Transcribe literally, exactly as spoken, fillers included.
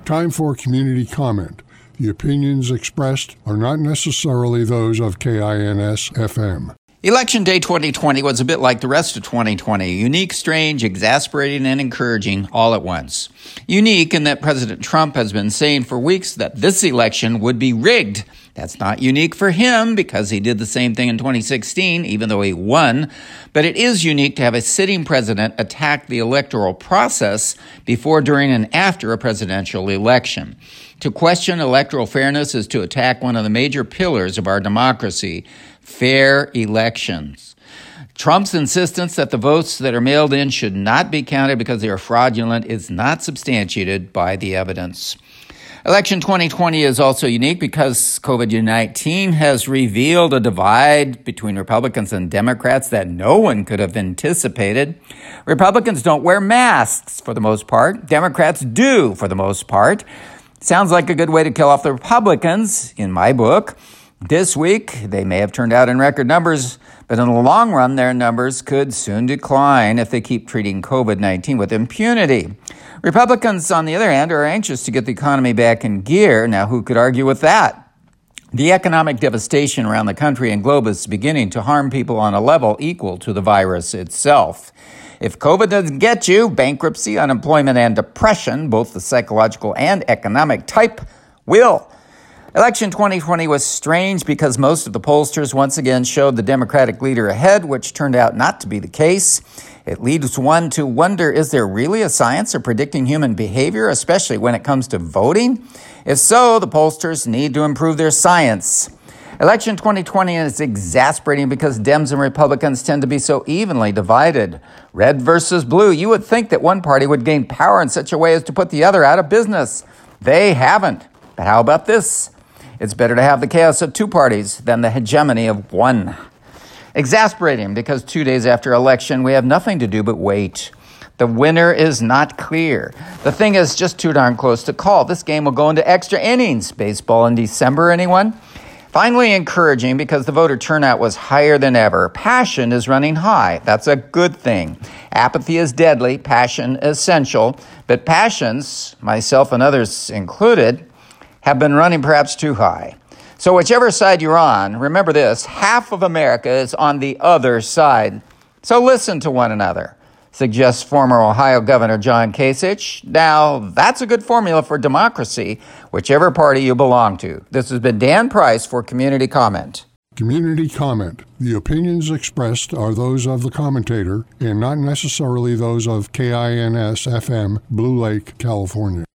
Time for community comment. The opinions expressed are not necessarily those of K I N S F M. Election day twenty twenty was a bit like the rest of twenty twenty, unique, strange, exasperating, and encouraging all at once. Unique in that President Trump has been saying for weeks that this election would be rigged. That's not unique for him because he did the same thing in twenty sixteen, even though he won. But it is unique to have a sitting president attack the electoral process before, during, and after a presidential election. To question electoral fairness is to attack one of the major pillars of our democracy, fair elections. Trump's insistence that the votes that are mailed in should not be counted because they are fraudulent is not substantiated by the evidence. Election twenty twenty is also unique because COVID nineteen has revealed a divide between Republicans and Democrats that no one could have anticipated. Republicans don't wear masks for the most part. Democrats do for the most part. Sounds like a good way to kill off the Republicans, in my book. This week, they may have turned out in record numbers, but in the long run, their numbers could soon decline if they keep treating COVID nineteen with impunity. Republicans, on the other hand, are anxious to get the economy back in gear. Now, who could argue with that? The economic devastation around the country and globe is beginning to harm people on a level equal to the virus itself. If COVID doesn't get you, bankruptcy, unemployment, and depression, both the psychological and economic type, will. Election twenty twenty was strange because most of the pollsters once again showed the Democratic leader ahead, which turned out not to be the case. It leads one to wonder, is there really a science of predicting human behavior, especially when it comes to voting? If so, the pollsters need to improve their science. Election twenty twenty is exasperating because Dems and Republicans tend to be so evenly divided. Red versus blue. You would think that one party would gain power in such a way as to put the other out of business. They haven't. But how about this? It's better to have the chaos of two parties than the hegemony of one. Exasperating because two days after election, we have nothing to do but wait. The winner is not clear. The thing is just too darn close to call. This game will go into extra innings. Baseball in December, anyone? Finally encouraging because the voter turnout was higher than ever. Passion is running high. That's a good thing. Apathy is deadly, passion essential. But passions, myself and others included, have been running perhaps too high. So whichever side you're on, remember this, half of America is on the other side. So listen to one another, suggests former Ohio Governor John Kasich. Now, that's a good formula for democracy, whichever party you belong to. This has been Dan Price for Community Comment. Community comment. The opinions expressed are those of the commentator and not necessarily those of K I N S F M, Blue Lake, California.